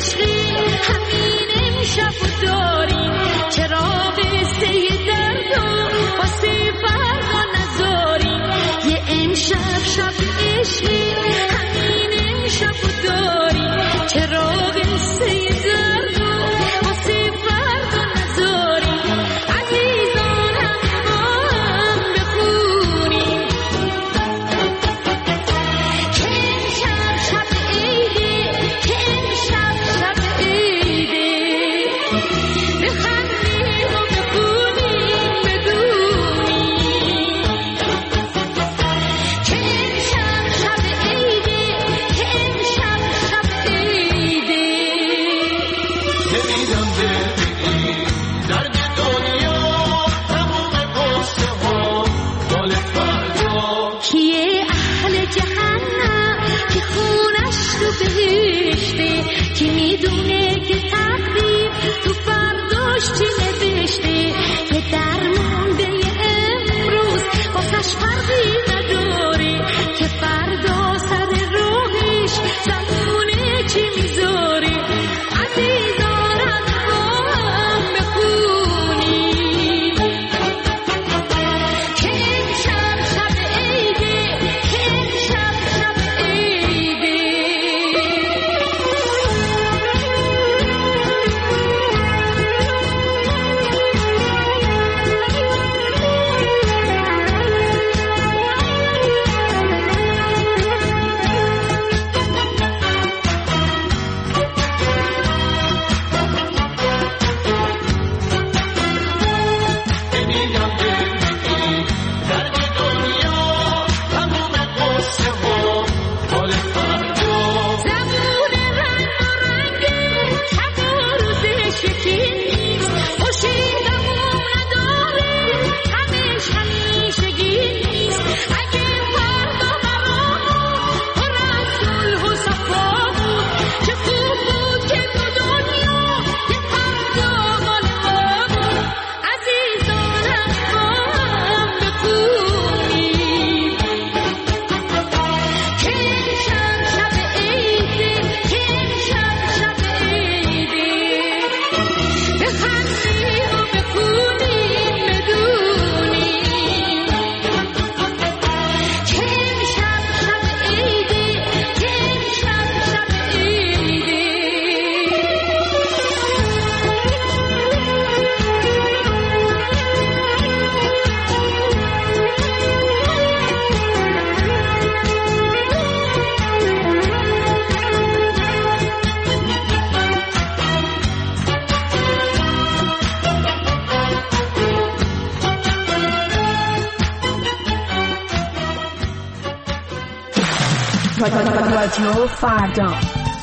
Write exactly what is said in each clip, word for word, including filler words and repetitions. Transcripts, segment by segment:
عشقی همین امشب داریم، چرا قصه درد و واسه فردا نذاریم. یه امشب شب عشقی همین امشب داریم، چرا قصه درد و واسه فردا نذاریم. عزیزان هم با هم بخونیم که امشب شب عیده، که امشب شب عیده. بخندیم و بخونیم بدونیم که امشب شب عیده، که امشب شب عیده. نمیدم ببینی درد دنیا تموم قصه ها مال فردا. کیه اهل جهنم که خونش تو بهشته، کی میدونه که تقدیر تو فرداش چی نوشته. یه درمونده امروز واسش فرقی نداره که فردا سر راهش زمونه چی میذاره. عزیزانم با هم بخونیم که امشب شب عیده، که امشب شب عیده. نمیدم ببینی درد دنیا تموم قصه ها مال فردا. زبون رنگ و رنگه کف و روزش یکی نیست، خوشیدمون نداره همش همیشگی نیست. اگه فردا برامون پر از صلح و صفا بود، چه خوب بود که تو دنیا یه فردا مال ما بود. عزیزانم با هم بخونیم که امشب شب عیده، که امشب شب عیده. بخندیم و بخونیم بدونیم که امشب شب عیده، که امشب شب عیده. رادیو فردا.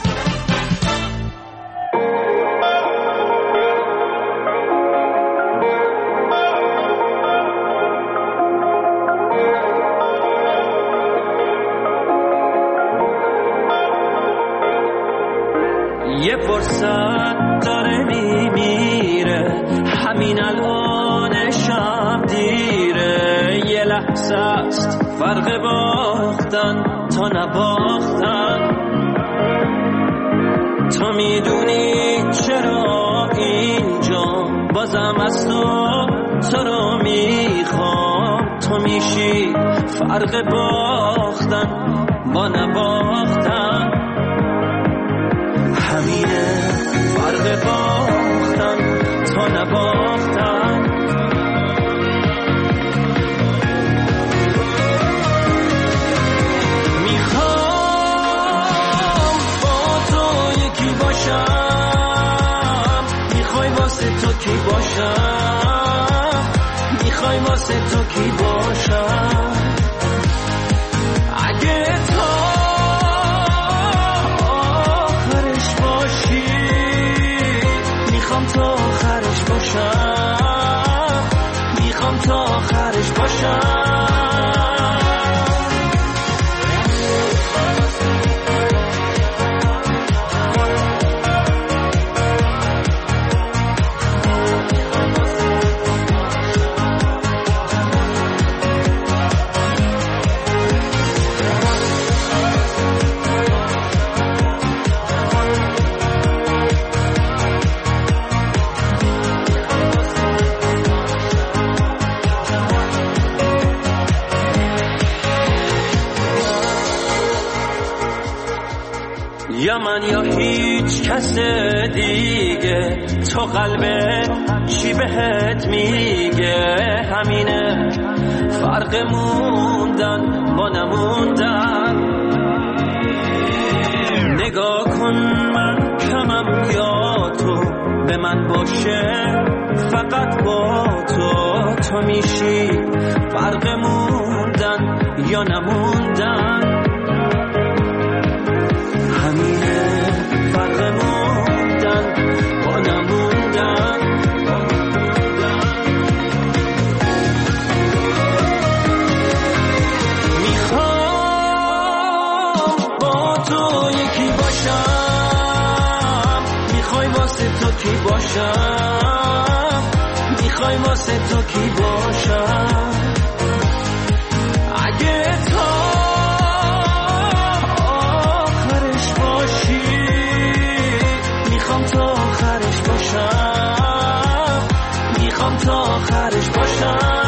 یه فرصت داره میمیره، همین الان شب دیره. یه لحظه است فرق باختن تا نباختن. تو میدونی چرا اینجا بازم از تو تو رو میخوام. تو میشی فرق باختن با نباختن. همینه فرق باختن تا نباختن. میخوام با تو یکی باشم، میخوای واسه تو کی باشم، میخوای واسه تو کی باشم. اگه تا من یا هیچ کس دیگه، تو قلبت چی بهت میگه؟ همینه فرق موندن با نموندن. نگاه کن من کمم یا تو به من باشه، فقط با تو تو میشی فرق موندن یا نموندن. همینه فرق موندن با نموندن. میخوام با تو یکی باشم، میخوای واسه تو کی باشم، میخوای واسه تو کی باشم. اگه تا آخرش باشی، میخوام تا آخرش باشم، میخوام تا آخرش باشم.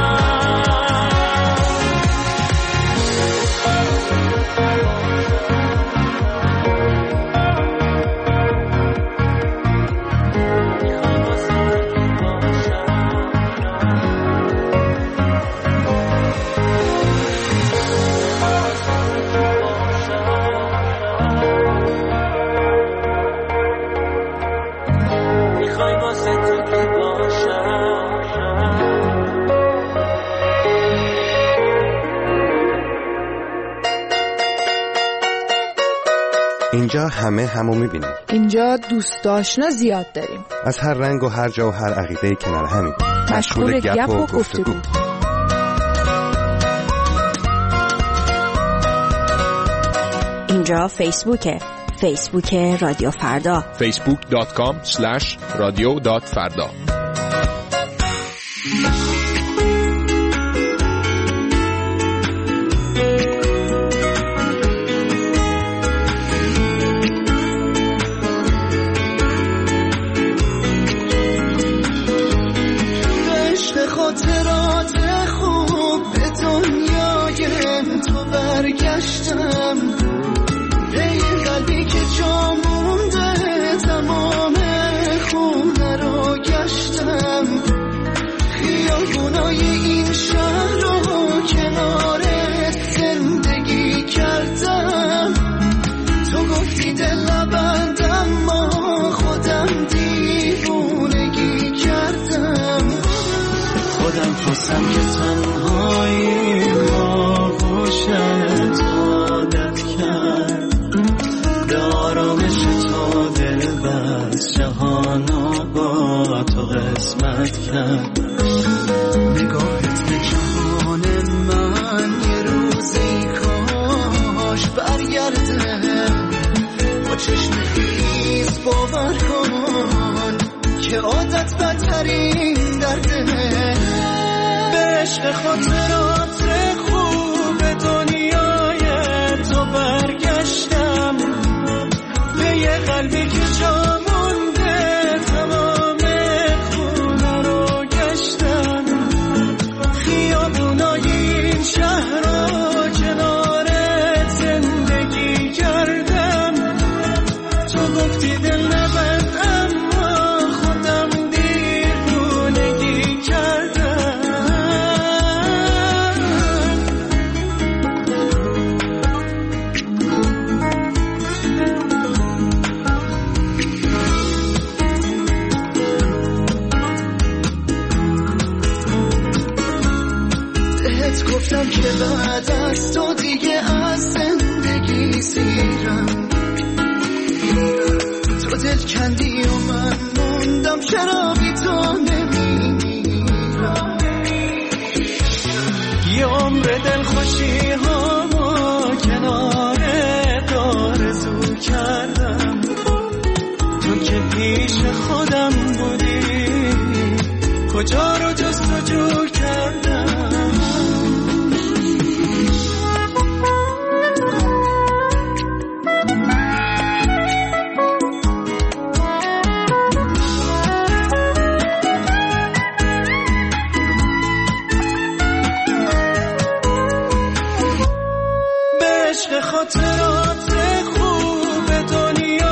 اینجا همه همو میبینیم. اینجا دوست آشنا زیاد داریم، از هر رنگ و هر جا و هر عقیده کنار همین، مشغول گپ و گفتگو. اینجا فیسبوکه، فیسبوک رادیو فردا، فیسبوک دات کام اسلش رادیو دات فردا. خاطرات خوب به دنیای تو برگشتم، به یه قلبی که جا مونده تمام خونه رو گشتم. خیابونای این شهر رو کنارت زندگی کردم. تو گفتی دل نبندم، ما خودم دیوونگی کردم. خودم خواستم که تنهایی آغوشت عادت کرد، به آرامش تو دل بست، جهانا با تو قسمت کرد. نگاهت به جهان من یه روزی کاش برگرده، با چشم خیز باور کن که عادت بدترین درده. عشق خاطرات خوب دنیای تو برگشتم، به یه قلبی که جا مونده تمام خونه رو گشتم. خیابونای این شهر رو کنارت زندگی کردم. تو گفتی دل نبند، اما خودم دیوونگی کردم. گفتم که بعد از تو دیگه از زندگی سیرم. تو دل کندی و من موندم، چرا بی تو نمیمیرم. یه عمر دل خوشی ها ما کنارت آرزو کردم. تو که پیش خودم بودی، کجا رو جستجو کردم. خاطرات خوب دنیا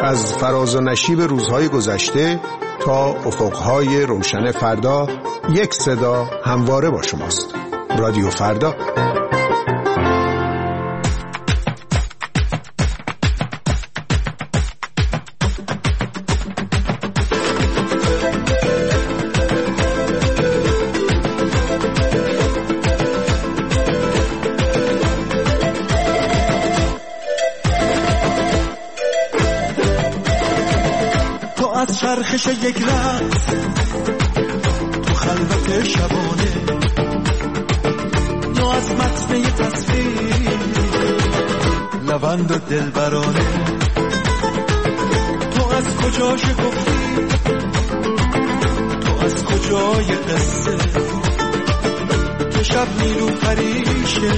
از فراز و نشیب روزهای گذشته تا افقهای روشن فردا، یک صدا همواره با شماست. رادیو فردا. چرخش یک رقص تو خلوت شبانه، یا از متن یه تصویر لوند و دلبرانه. تو از کجا شکفتی، تو از کجای قصه، تو شب نیرو پریشه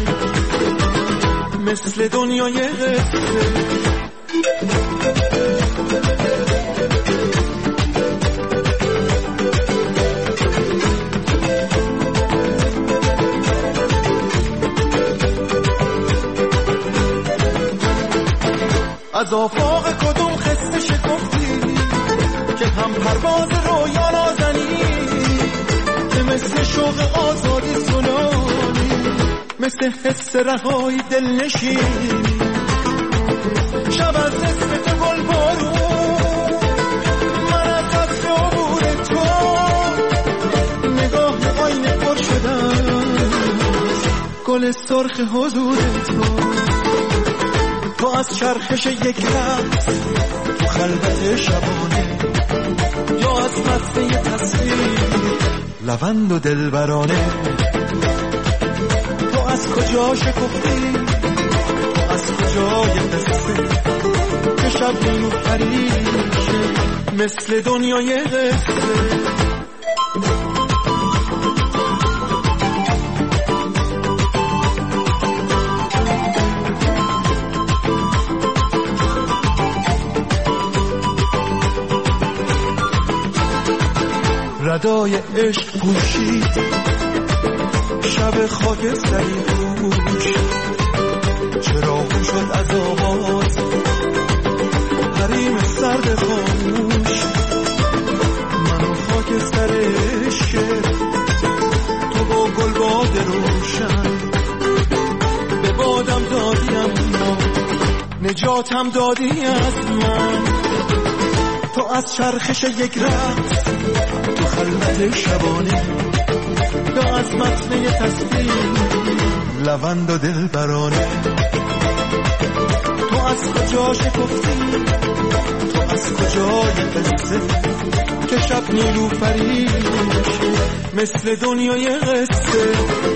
مثل دنیای قصه. از آفاق کدوم خسته شکفتی که هم پرواز رویا نازنی، که مثل شوق آزادی سنانی، مثل حس رهایی دل نشینی. شب از اسم تو گل بارون، من از قصر عبور تو، نگاه آینه پر شدم گل سرخ حضور تو. تو از چرخش یک رقص تو خلوت شبانه، یا از متن یه تصویر لوند و دلبرانه. تو از کجا شکفتی، تو از کجای قصه، که شب نیرو پریشه مثل دنیای قصه. ردای عشق پوشید شب خاکستری پوش، چراغ شد از آواز حریم سرد خاموش. منو خاکستر عشق تو با گل باد روشن، به بادم دادیم نجاتم دادی از من. تو از چرخش یک رقص تو خلوت شبانه، یا از متن یه تصویر لوند و دلبرانه. تو از کجا شکفتی، تو از کجای قصه، که شب نیرو پریشه مثل دنیای قصه.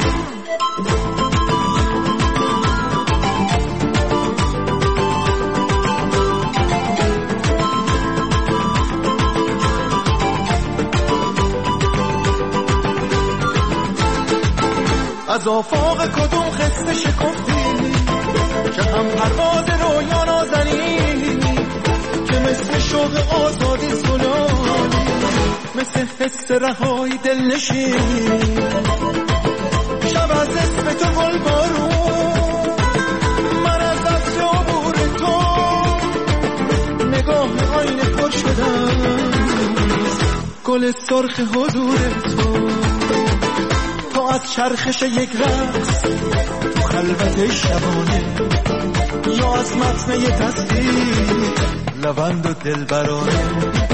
از آفاق کدوم خسته شکفتی که هم پرواز رویا نازنی، که مثل شوق آزادی سنانی، مثل حس رهایی دل نشینی. شب از اسم تو گل بارون، من از قصر عبور تو، نگاه آینه پر شدم گل سرخ حضور تو. تو از چرخش یک رقص تو خلوت شبانه، یا از متن یه تصویر لوند و دلبرانه.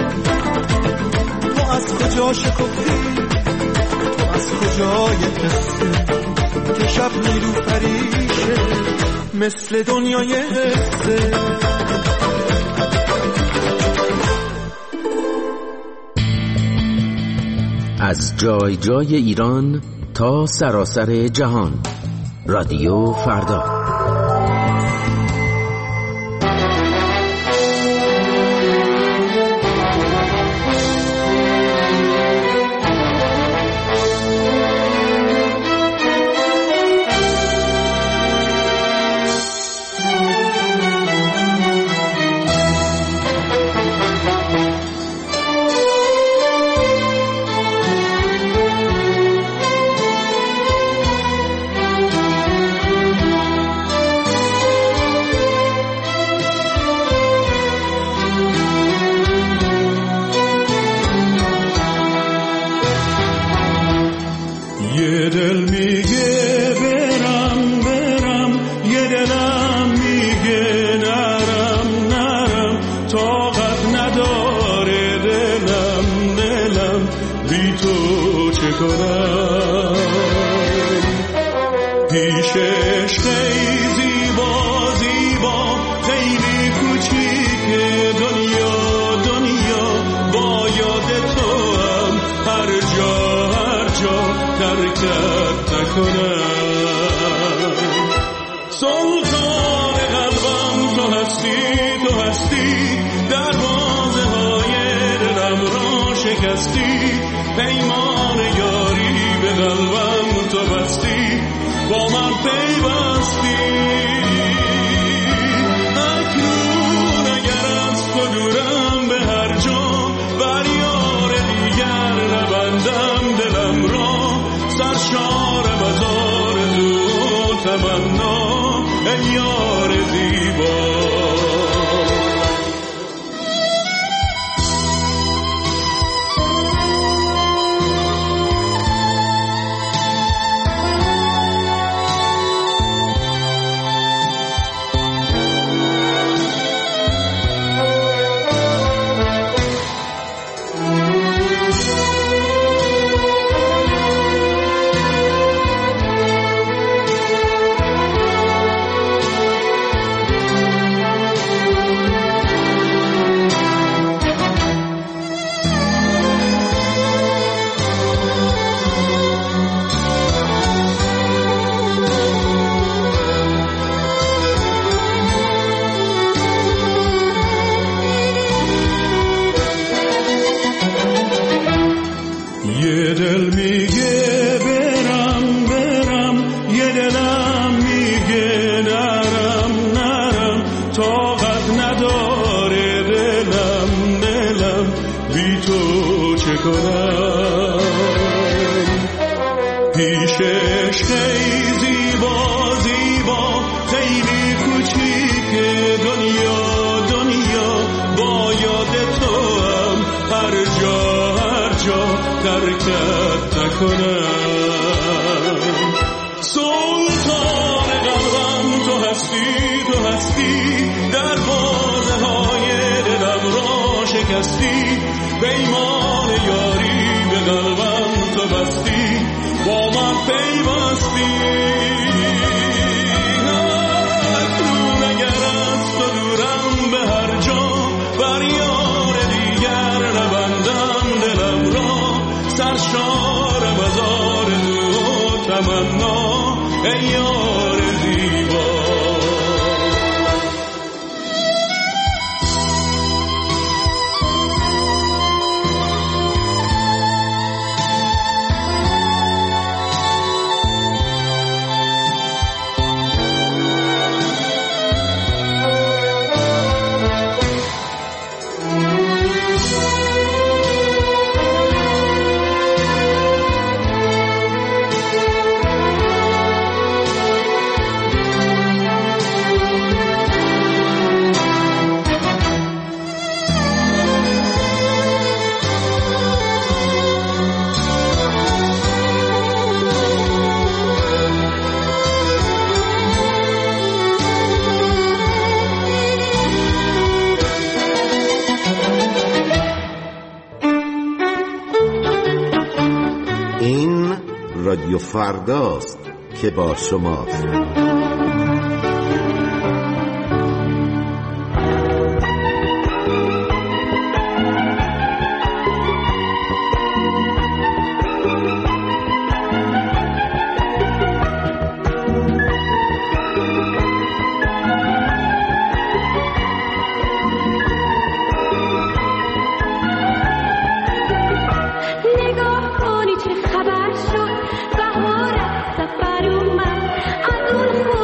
تو از کجا شکفتی، تو از کجای قصه، که شب نیرو پریشه مثل دنیای قصه. از جای جای ایران تا سراسر جهان، رادیو فردا. ای زیبا زیبا خیلی کوچیکه دنیا دنیا با یاد تو هم هر جا هر جا ترکت نکنم سلطان قلبم تو هستی تو هستی دروازه های دلم را شکستی پیمان یاری به قلبم تو بستی با من پیوستی اکنون اگر از تو دورم به هر جا بر یار دیگر نبندم دلم را سرشارم از آرزو و تمنا ای یار زیبا پیمان یاری به قلبم تو بستی با من پیوستی اکنون اگر از تو دورم به هر جا بر یار دیگر نبندم دلم را سرشارم از آرزو و تمنا ای یار زیبا رادیو فرداست که با شماست. نگاه کنی چه خبر شد بهار از سفر اومد از اون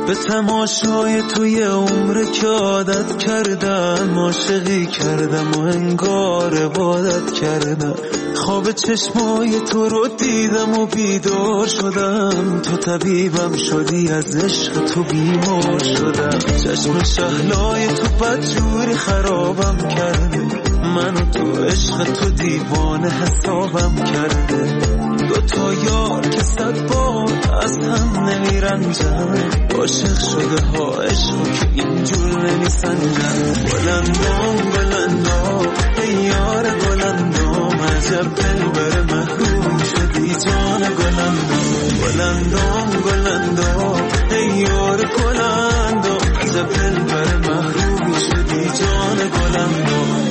به تماشای توی عمر که عادت کردم، عاشقی کردم و انگار عبادت کردم. خواب چشمای تو رو دیدم و بیدار شدم، تو طبیبم شدی، از عشق تو بیمار شدم. چشم شهلای تو بدجوری خرابم کرده، من و تو عشق تو دیوانه حسابم کرده. دو تا یار که صد بار از هم نمیرنجن، عاشق شده ها عشقو که اینجور نمیسنجن. بلندام بلندام ای یار بلندام، عجب دلبر محروم شدی جان گلندام. بلندام بلندام ای یار بلندام، عجب دلبر محروم شدی جان گلندام.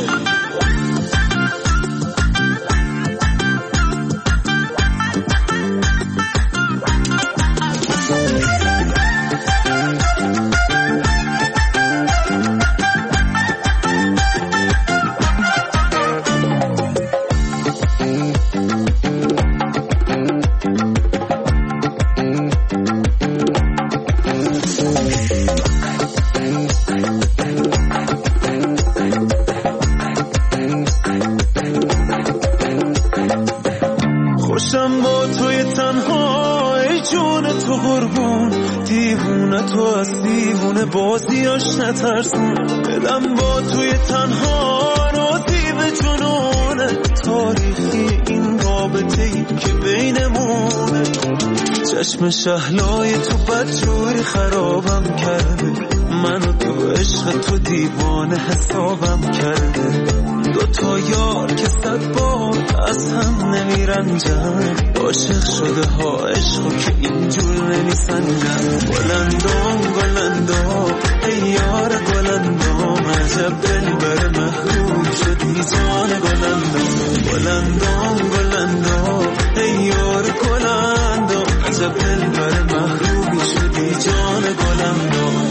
بازیاش نترسون، بدم با توی تنها راضی به جنونه. تاریخی این رابطه‌ای که بینمونه، چشم شهلای تو بدجوری خرابم کرده، من و تو عشق تو دیوانه حسابم کرده. دو تا یار که صد بار از هم نمیرنجن، عاشق شده ها عشقو که اینجور نمیسنجن. بلندام بلندام ای یار بلندام، عجب دلبر محروم شدی جان گلندام. بلندام بلندام ای یار گلندام، عجب دلبر محروم شدی جان گلندام.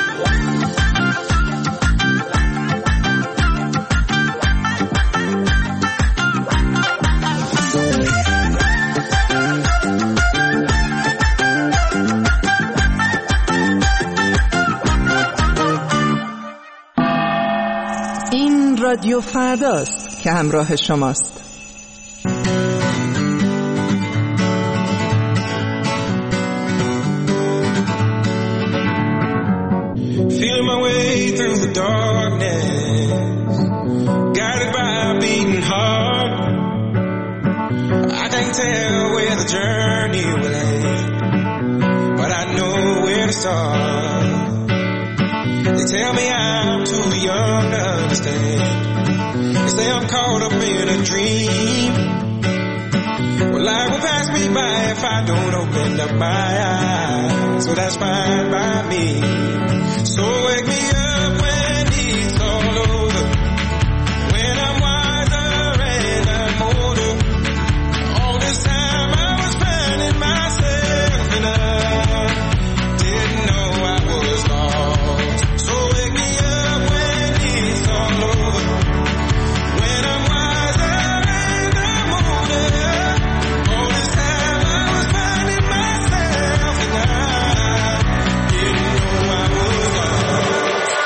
رادیو فرداست که همراه شماست. Feeling my way through the darkness, guided by a beating heart. I can't tell where the journey will end, but I know where to start. They tell me I'm too young to understand. They say I'm caught up in a dream. Well, life will pass me by if I don't open up my eyes. So that's fine by me. So wake me up when it's all over, when I'm wiser and I'm older. All this time I was finding myself and I didn't know I was lost. So wake me up when it's all over, when I'm wiser and I'm older. All this time I was finding myself and I didn't know I was lost.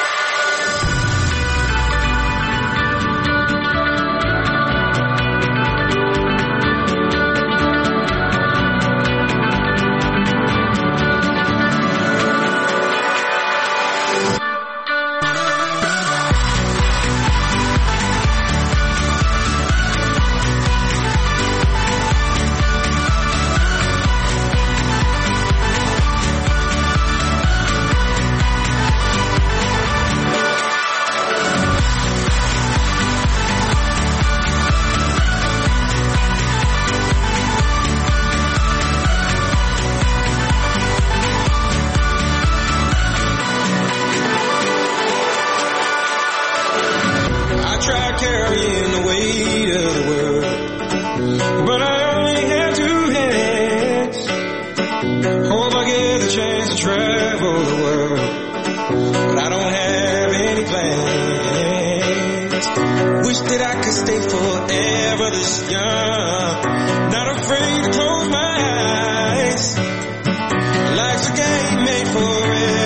Carrying the weight of the world, but I only have two hands. Hope I get a chance to travel the world, but I don't have any plans. Wish that I could stay forever this young, not afraid to close my eyes. Life's a game made for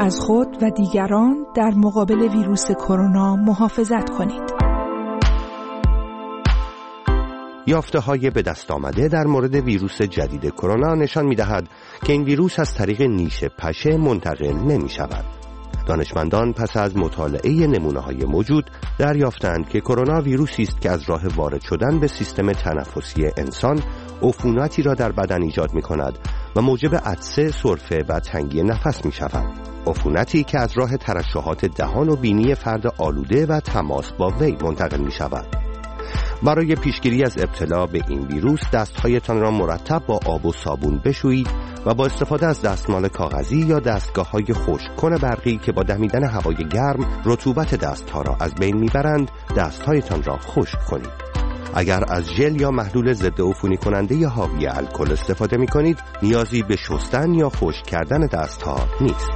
از خود و دیگران در مقابل ویروس کرونا محافظت کنید. یافته‌های به دست آمده در مورد ویروس جدید کرونا نشان می‌دهد که این ویروس از طریق نیش پشه منتقل نمی‌شود. دانشمندان پس از مطالعه نمونه‌های موجود دریافتند که کرونا ویروسی است که از راه وارد شدن به سیستم تنفسی انسان عفونتی را در بدن ایجاد می‌کند و موجب عطسه، سرفه و تنگی نفس می‌شود. عفونتی که از راه ترشحات دهان و بینی فرد آلوده و تماس با وی منتقل می‌شود. برای پیشگیری از ابتلا به این ویروس دستهایتان را مرتب با آب و صابون بشویید و با استفاده از دستمال کاغذی یا دستگاه‌های خشک‌کن برقی که با دمیدن هوای گرم رطوبت دست‌ها را از بین می‌برند، دستهایتان را خشک کنید. اگر از ژل یا محلول ضد عفونی کننده یا حاوی الکل استفاده می‌کنید، نیازی به شستن یا خشک کردن دست‌ها نیست.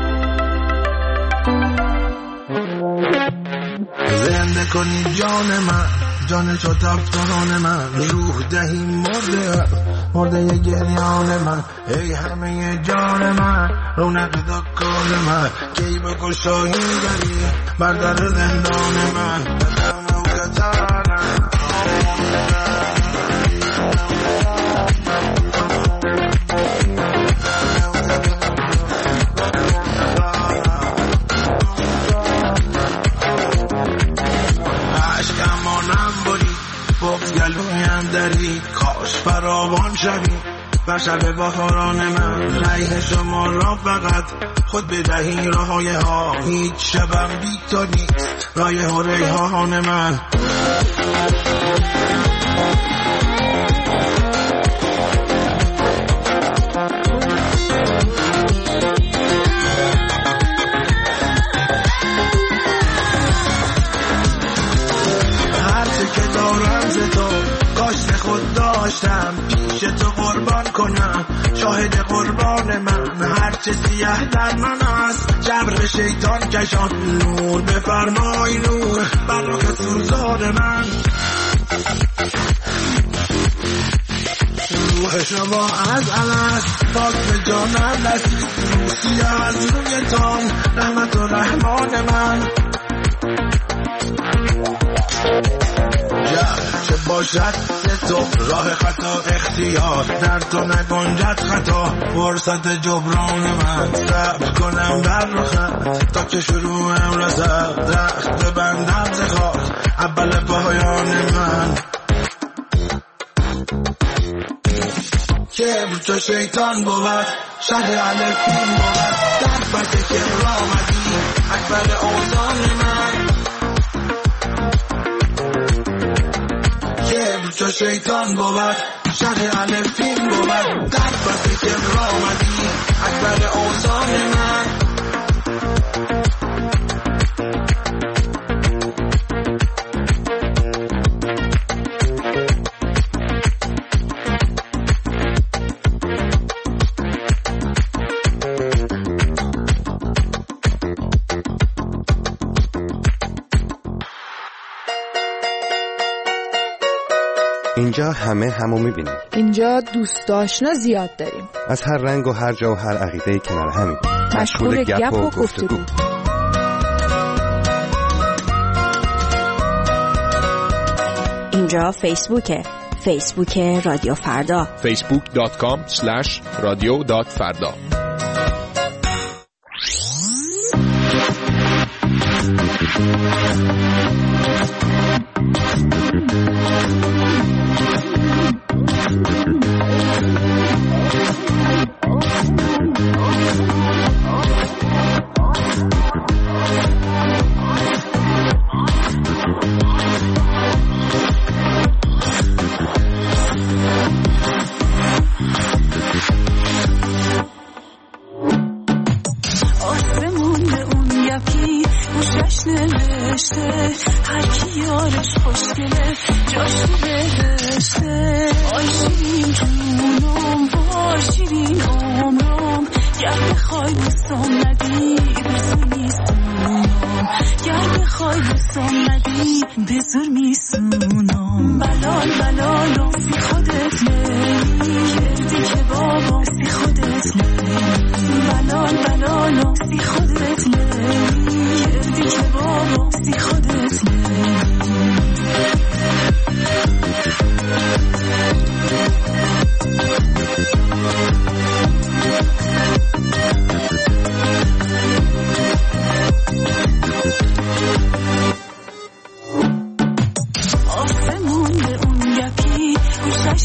زنده کنی جان من، جان تو تفتان من، روح دهی مرده مرده گریان من، ای همه جان من، رونق دکان من، کی بکن شاهی داری بر در زندان من، بدم و کتانم گلویم داری، کاش فراوان شوی بر شب بهاران من، ریح شما را فقط خود بدهی راهای ها، هیچ شبم بی تو نیست رایح و ریحان من. خود داشتم پیش تو قربان کنم، شاهد قربان من، هرچه سیاه در من است جبر شیطان کشان، نور بفرمای نور بر رخ سوزان من. روح شما از الست پاک به جانم رسید، روسی از رویتان رحمت و رحمان من. چه باشد تو راه خطا اختیار، در تو نگنجد خطا فرصت جبران من، صبر کنم بر رخت تا که شروعم رسد، درخت ببندم ز خاک اول پایان من. کبر تو شیطان بود شهر الفین بود، در بده که رامدی اکبر اوزان من. تو شیطان بود شهر الفین بود، در بده که رامدی اکبر اوزان من. اینجا همه همو میبینیم. اینجا دوست آشنا زیاد داریم. از هر رنگ و هر جا و هر عقیده کنار همیم. مشغول گپ و گفتگو. اینجا فیسبوکه. فیسبوک رادیو فردا. فیسبوک دات کام اسلش رادیو دات فردا. هر کی یارش خوشگله جاش بهشته، آی شیرین جونم با شیرین عمرم، گر بخوای دوستم ندی بزور میسونم، گر بخوای دوستم ندی بزور میسونم. بلال بلالم سی خودت لیلی کردی که بابا سی خودت لیلی، بلال بلالم سی خودت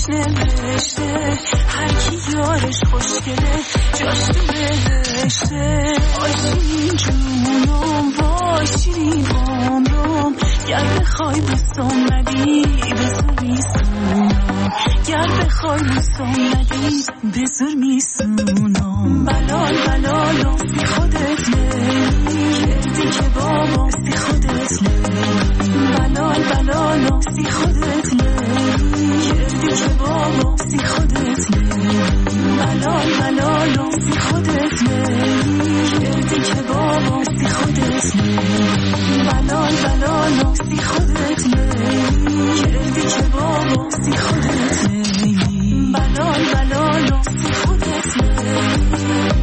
خودش نوشته هر کی یارش خوشگله جاش تو بهشته آشین جونم با شیرین عمرم گر بخوای بوسم ندی بزور میسونم گر بخوای بوسم ندی بزور میسونم بلال بلالم بی خودت لیلی کردی که بابا بی خودت لیلی بلال بلالم بی خودت لیلی کردی که بابا بی خودت لیلی بلال بلالم بی خودت لیلی کردی که بابا بی خودت لیلی بلال بلالم بی خودت لیلی کردی که بابا بی خودت لیلی بلال بلالم بی خودت لیلی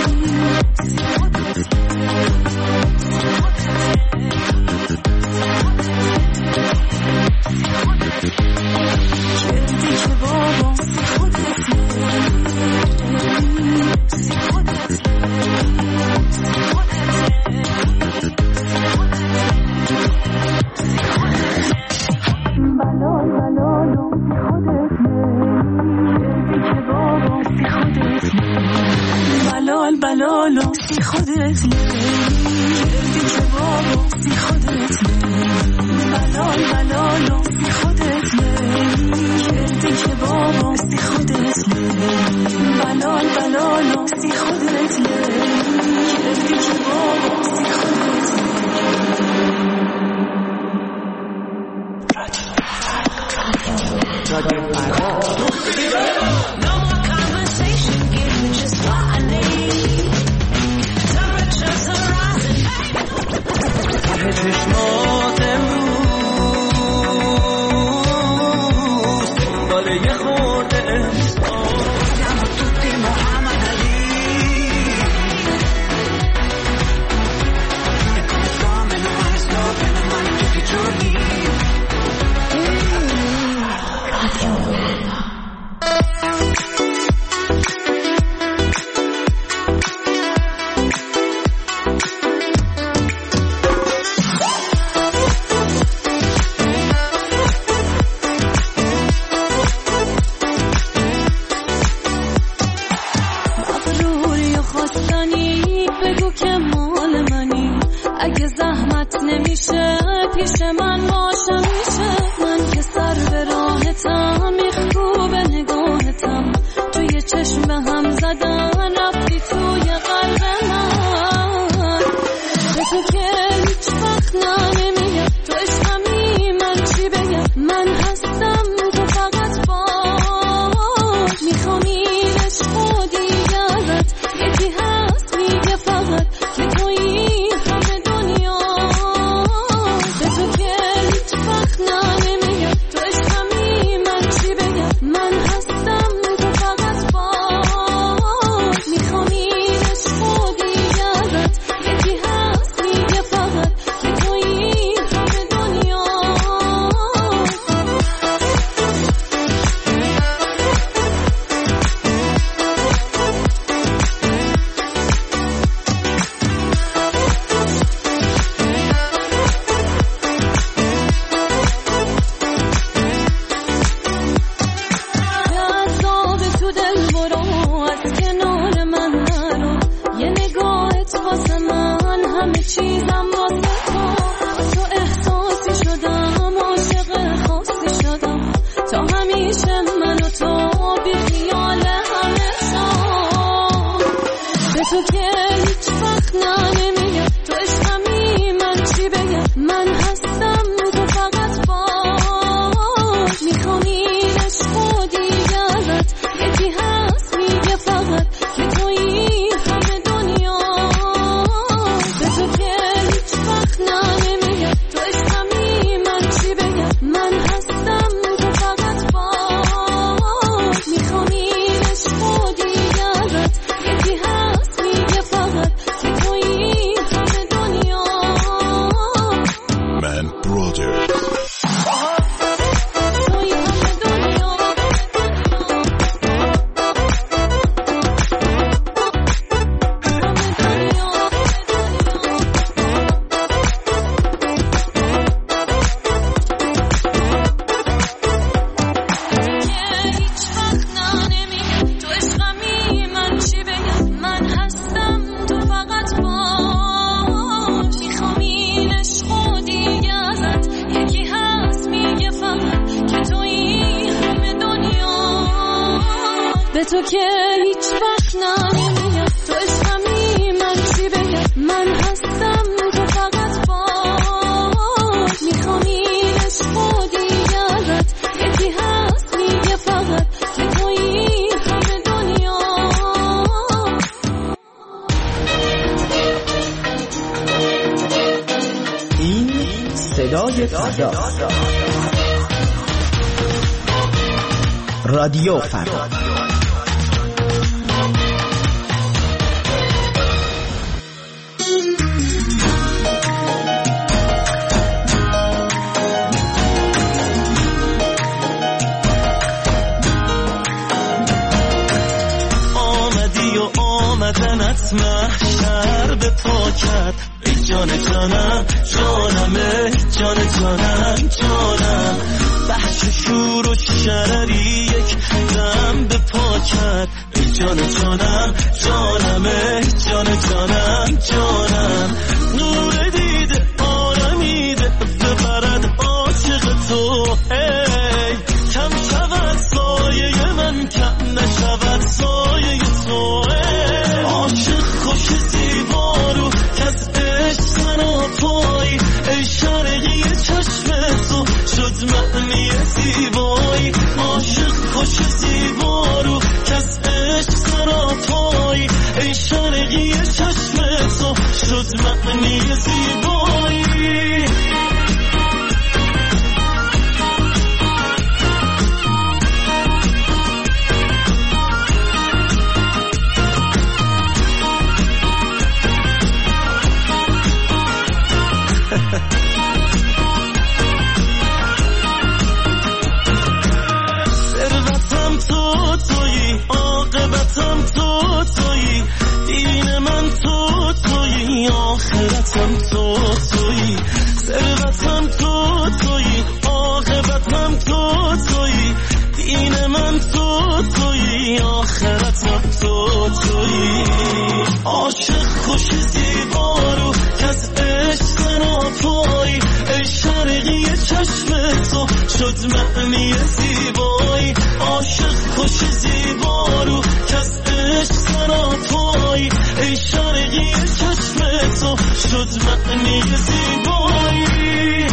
بلالو سی خودت لیلی که بابا سی خودت لیلی بلال بلالو سی خودت لیلی کردی که بابا سی خودت لیلی بلال بلالو سی خودت لیلی کردی که بابا سی خودت لیلی No more conversation, give me just what I need. Temperatures are rising. چشمات امروز دنبال یه خورده امسان siamo tutti Muhammad Ali e come fame non mai stop e non mai tutti i giorni به تو که هیچ وقت نمیگم تو عشقمی من چی بگم من هستم تو فقط با میخوام این عشق و دیگرت یکی هست میگه فقط که تویی همه دنیا این صدای فردا رادیو فردا آمدی و آمدنت محشر به پاکت ای جان جانم جانم ای جان جانم جانم بحث و شور و شرری یک دم به پاکت ای جان جانم جانم ای جان جانم جانم نور دیده آرمیده ببرد عاشق تو ای کم شود سایه من کم نشود سایه تو ای عاشق خوش زیبارو کس عشق سراپایی ای شرقی چشم تو شد معنی زیبایی عاشق خوش زیبارو کس عشق سراپایی ای شرقی چشم تو شد معنی زیبایی ثروتم تو تویی عاقبتم تو تویی دین من تو تویی آخرتم تو تویی ثروتم تو تویی عاقبتم تو تویی دین من تو تویی آخرتم تو تویی عاشق خوش زیبارو کس عشق سراپایی ای شرقی چشم تو شد معنی زیبایی عاشق خوش زیبارو کس عشق سراپایی ای شرقی چشم تو شد معنی زیبایی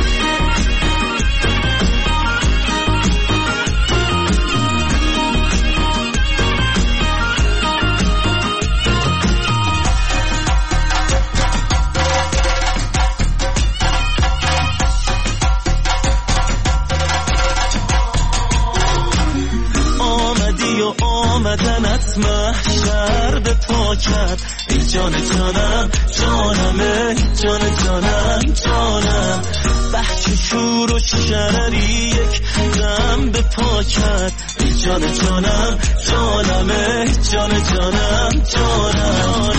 آمدنت محشر به پاکت ای جان جانم جانم ای جان جانم جانم بحث شور و شرری یک دم به پاکت ای جان جانم جانم ای جان جانم جانم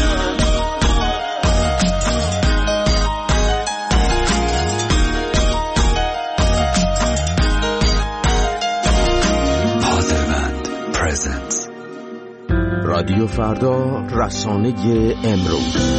رادیو فردا رسانه امروز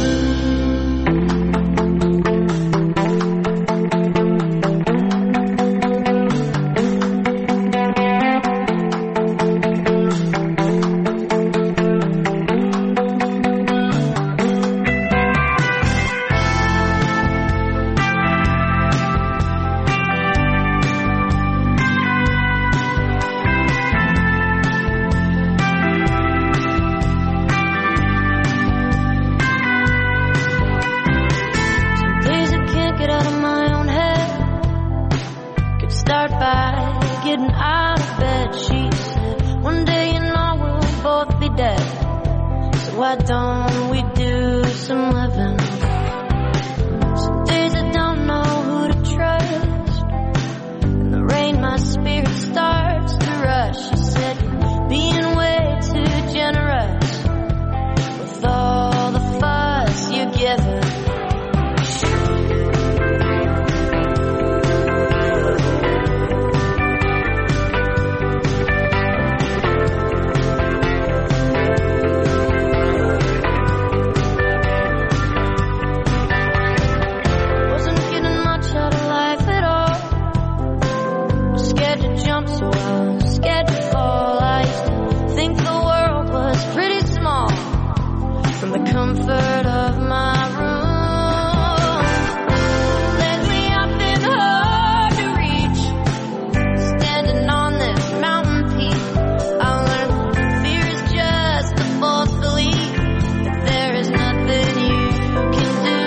Scared to jump, so comfort of my room. Lately I've been hard to reach, standing on this mountain peak. I learned fear is just a false belief. There is nothing you can do.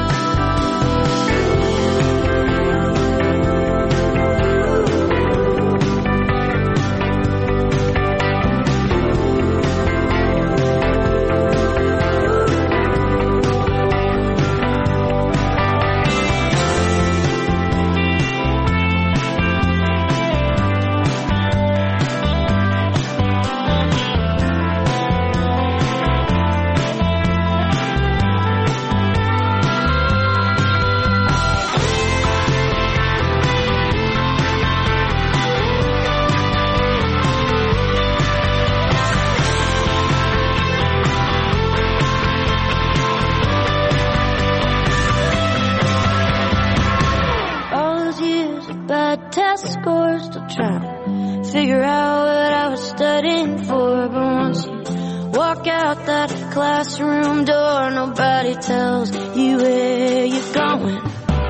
Test scores, still trying to figure out what I was studying for. But once you walk out that classroom door, nobody tells you where you're going.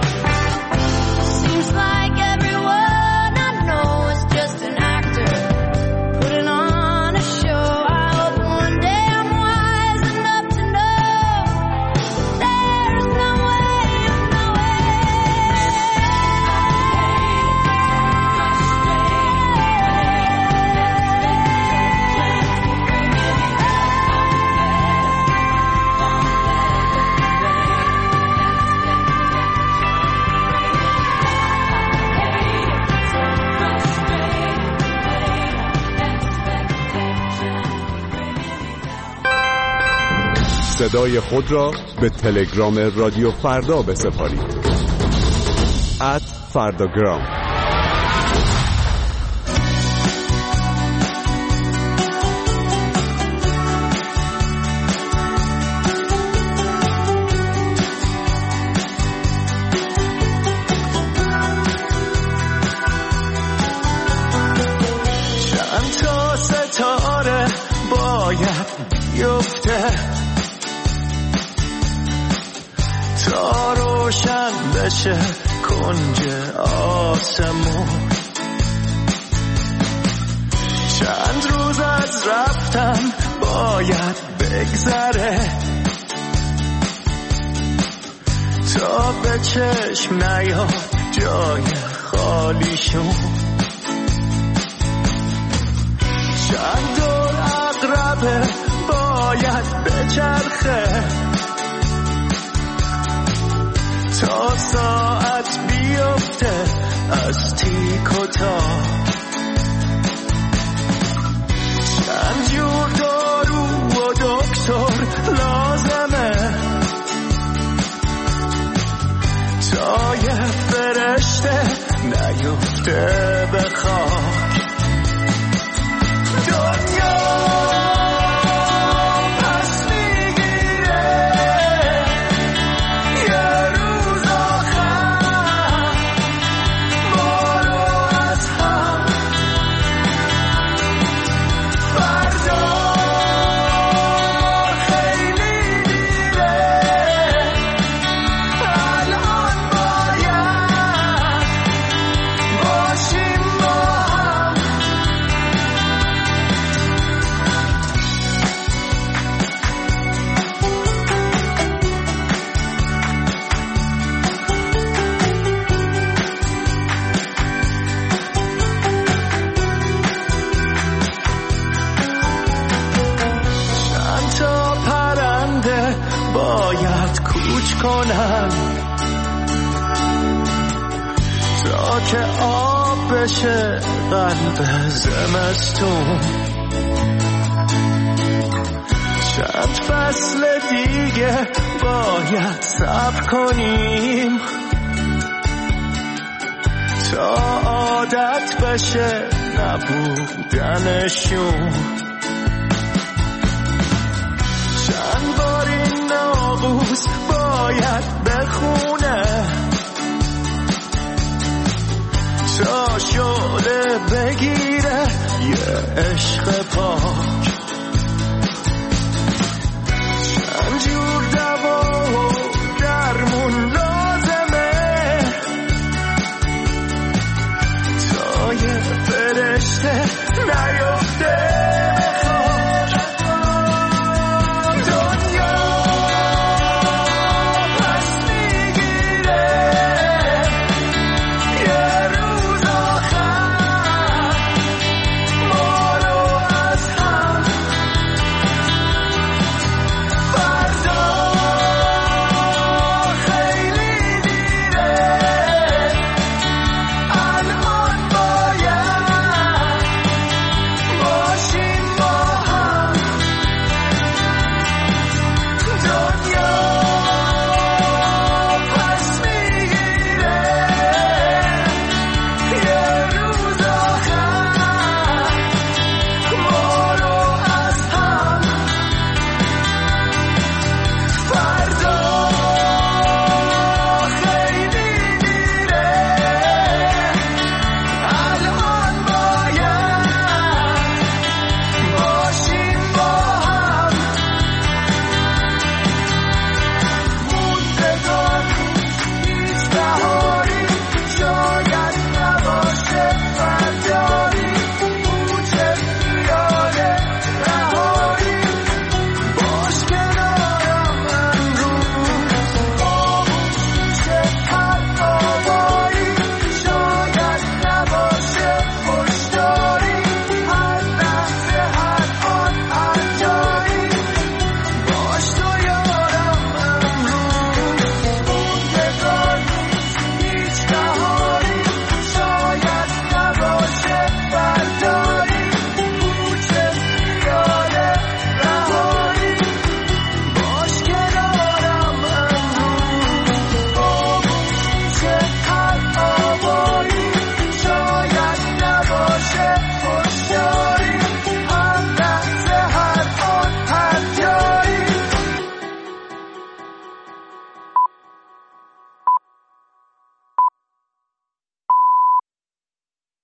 Seems like everyone I know is just an actor putting on a show. I hope one day I'm wise enough to know there's no way, no way. صدای خود را به تلگرام رادیو فردا بسپارید. ات فرداگرام. چند تا ستاره باید بیفته تا روشن بشه کنج آسمون. چند روز از رفتن باید بگذره تا به چشم نیاد جای خالیشون. چند دور عقربه باید بچرخه تا ساعت بیفته از تیک و تاک. چند جور دارو و دکتر لازمه تا یه فرشته نیفته به خاک. دنیا کنن تا که آب بشه قلب زمستون. چند فصل دیگه باید صبر کنیم تا عادت بشه نبودنشون. چند بار این ناقوس باید بخونه تا شعله بگیره یه عشق پاک.